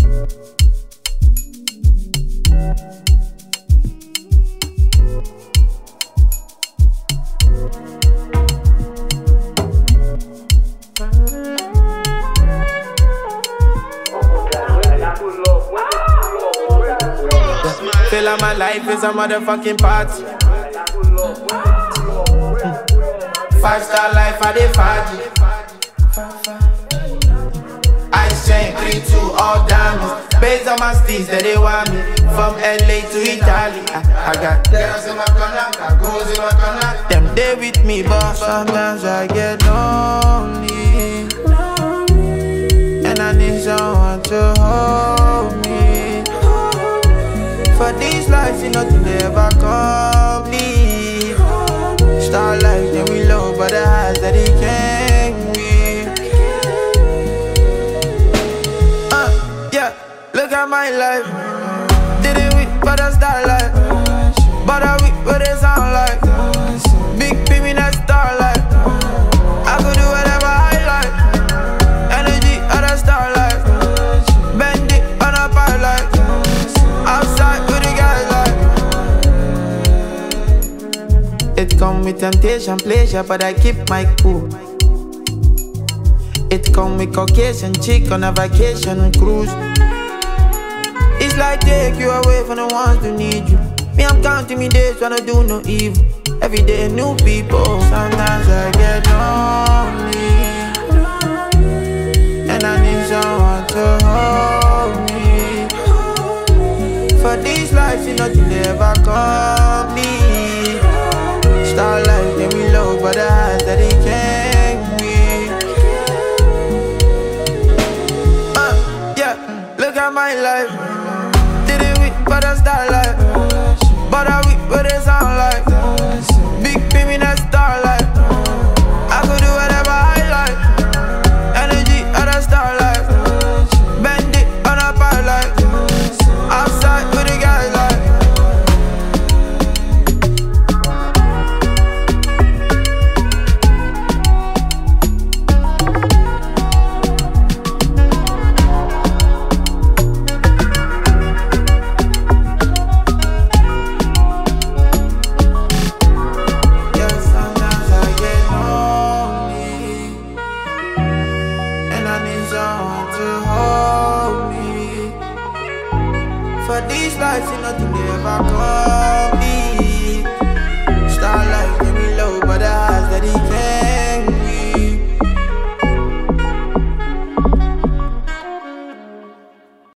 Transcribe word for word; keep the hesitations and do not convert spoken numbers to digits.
Feel like my life is a motherfucking party. Five star life, I dey party. Ice chain, three two, all diamonds. Based on my steez that they want me. From L A to Italy, I, I got girls in my corner, got goals in my corner. Them they with me, but sometimes I get lonely, and I need someone to hold me. For these lives, you know, to never complete. Star life, then we low, but the highs that he can't be. Uh, yeah, look at my life. Didn't we for the star life? But are we what it sound like? Big beaming that starlight. I could do whatever I like. Energy of the starlight. Bend it on a pipeline. Outside with the guys like. It come with temptation, pleasure, but I keep my cool. It come with Caucasian chick on a vacation cruise. It's like take you away from the ones who need you. Me, I'm counting me days when I do no evil. Every day new people. Sometimes I get lonely, and I need someone to hold me. For these lives, you know, to never complete. Star life, then we low, but the highs that they can't be. Uh, yeah, look at my life. Didn't we for the starlight? But are we what it sound like? Big beaming that starlight. I could do whatever I like. Energy of the starlight. Bend it on a pipeline. Outside with the guys like. For these lives, you know, to never come.